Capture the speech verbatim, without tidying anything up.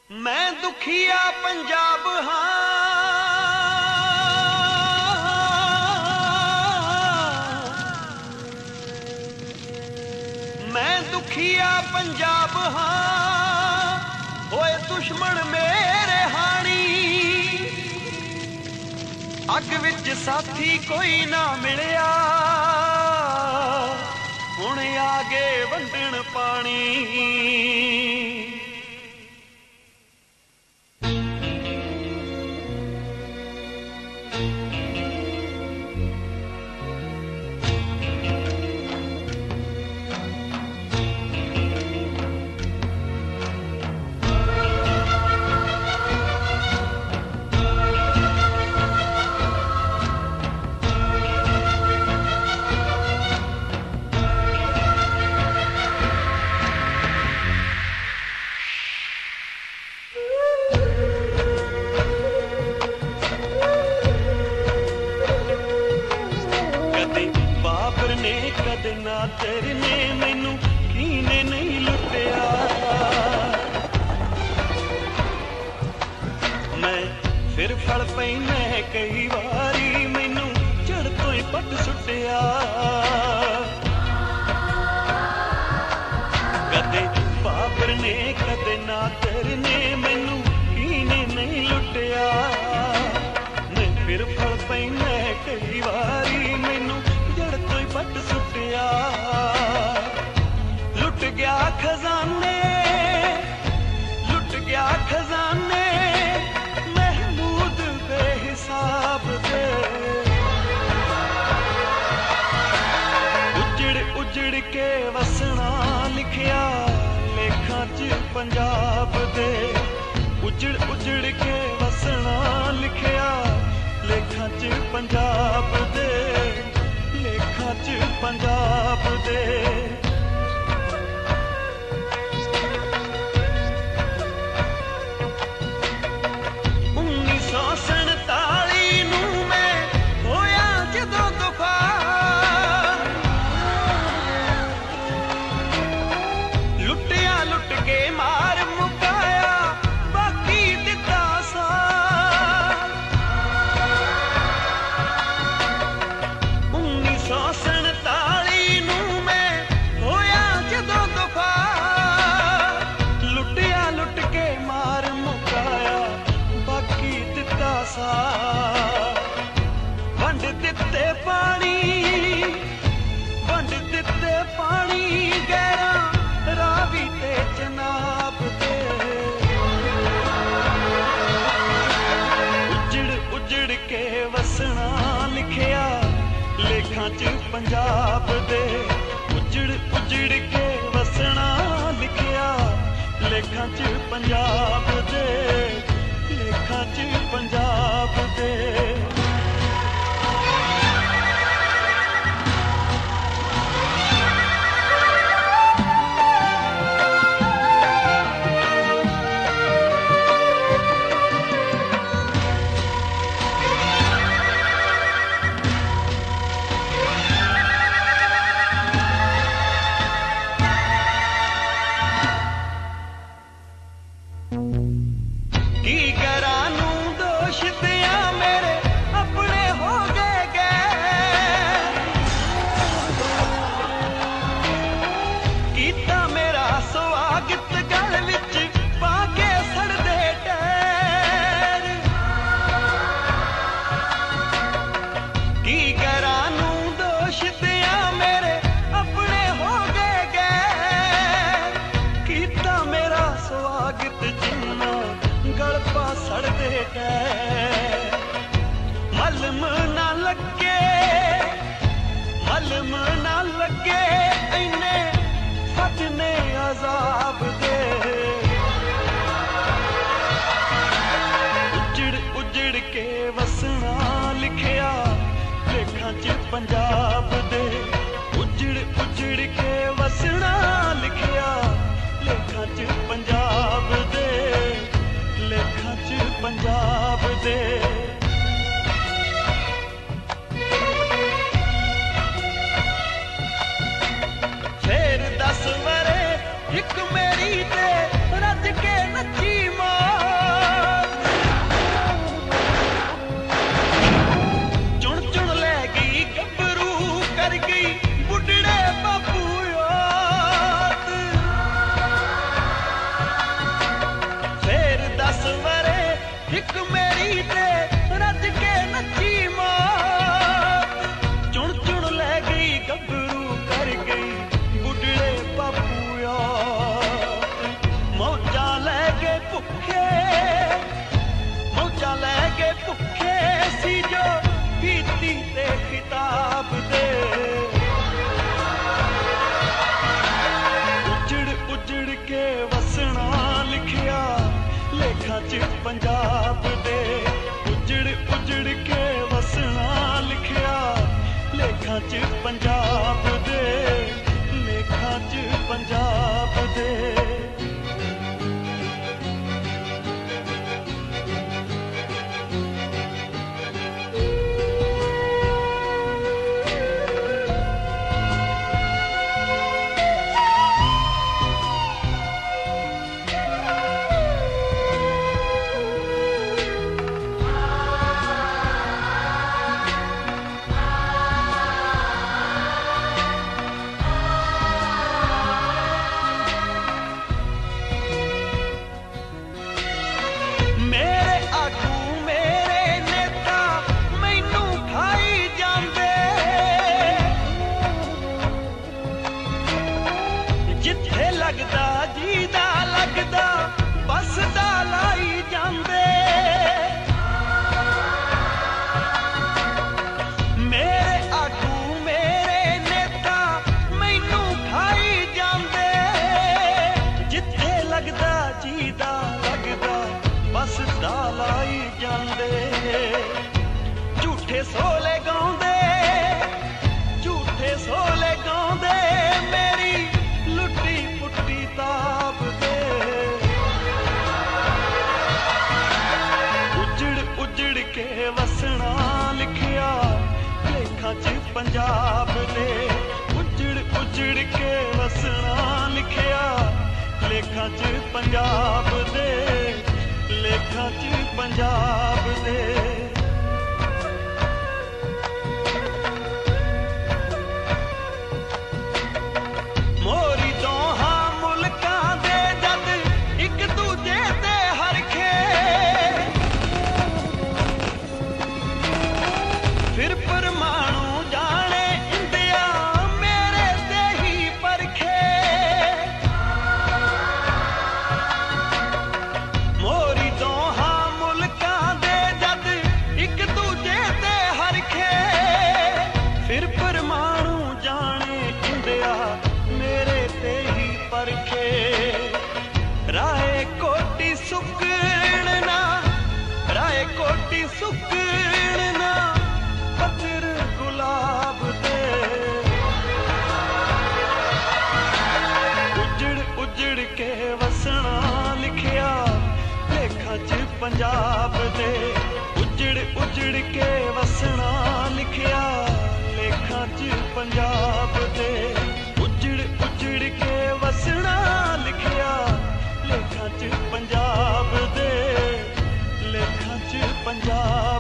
मैं दुखिया पंजाब हाँ, मैं दुखिया पंजाब हाँ, होए दुश्मन मेरे हाणी अग विच साथी कोई ना मिलिया हुण आगे वंडण पानी। कदे ना तेरे ने मैनू कीने नहीं लुटिया मैं फिर फल पई मैं कई बारी मैनू चढ़ तो ही पट सुटिया कदे बाबर ने कदे ना तेरे ने मैनू कीने नहीं लुटिया मैं फिर फल पई मैं कई बारी मैनू पट सुटिया लुट गया खजाने लुट गया खजाने महमूद बेहिसाब दे उजड़ उजड़ के वसना लिखिया लेखा च पंजाब दे उजड़ उजड़ के वसना लिखिया लेखा च पंजाब दे लेखा च पंजाब दे उन्नीस सौ सैंताली नूं मैं होया जदों दफा लुटिया लुट के मार मुकाया बाकी दिता सा सैंताली नूं मैं होया जदों दफा लुटिया लुट के मार मुकाया बाकी दिता सा वंड दिते पानी वंड दिते पानी गैरा रावी ते जनाब दे उजड़ उजड़ के वसना लिखिया लेखा च पंजाब दे उजड़ उजड़ के वसना लिखिया लेखा च पंजाब दे लेखा च पंजाब दे की करा नू दोष दिया मेरे अपने हो गए गए कीता मेरा स्वागत गल विच पाके सड़दे टैर की करा नू दोष दिया मेरे अपने हो गए गए कीता मेरा स्वागत जिन्ना गलपा सड़दे गए मलम ना लगे मलम ना लगे इन्ने फटने अजाब दे उजड़ उजड़ के वसना लिखिया लेखा च पंजाब दे उजड़ उजड़ के वसना लिखिया लेखा च पंजाब दे लेखा च पंजाब दे फिर दस वरे एक मेरी ते रज के नची मां गई ते रज के नची मां चुन चुन ले गई गभरू कर गई बुढ़ड़े बापूया मौजा ले गए भुखे मौजा ले गए भुखे सी जो पीती ते खिताब दे के वसना लिखिया लेखा च पंजाब दे उजड़ उजड़ के वसना लिखिया लेखा च पंजाब दे लेखा च पंजाब दे लगदा जीदा लगदा बस दा लाई जांदे मेरे आगू मेरे नेता मैनू खाई जांदे जिथे लगदा जीदा लगदा बस दा लाई जांदे झूठे सोले गाउंदे झूठे सोले गाउंदे मेरी लुटी पुट्टी ताब दे उजड़ उजड़ के वसना लिखिया लेखा च पंजाब दे उजड़ उजड़ के वसना लिखिया लेखा च पंजाब दे लेखा च पंजाब दे फिर परमाणु जाने इंडिया मेरे ते ही परखे मोरी दोहा मुल्कां दे जद एक दूजे ते हरखे फिर परमाणु जाने इंडिया मेरे ते ही परखे राहे कोटी सुकण ना राहे कोटी सुकण ना पत्थर गुलाब दे उजड़ उजड़ के वसना लिखिया लेखा च पंजाब दे उजड़ उजड़ के वसना लिखिया लेखा च पंजाब दे उजड़ उजड़ के वसना लिखिया लेखा च पंजाब दे लेखा च पंजाब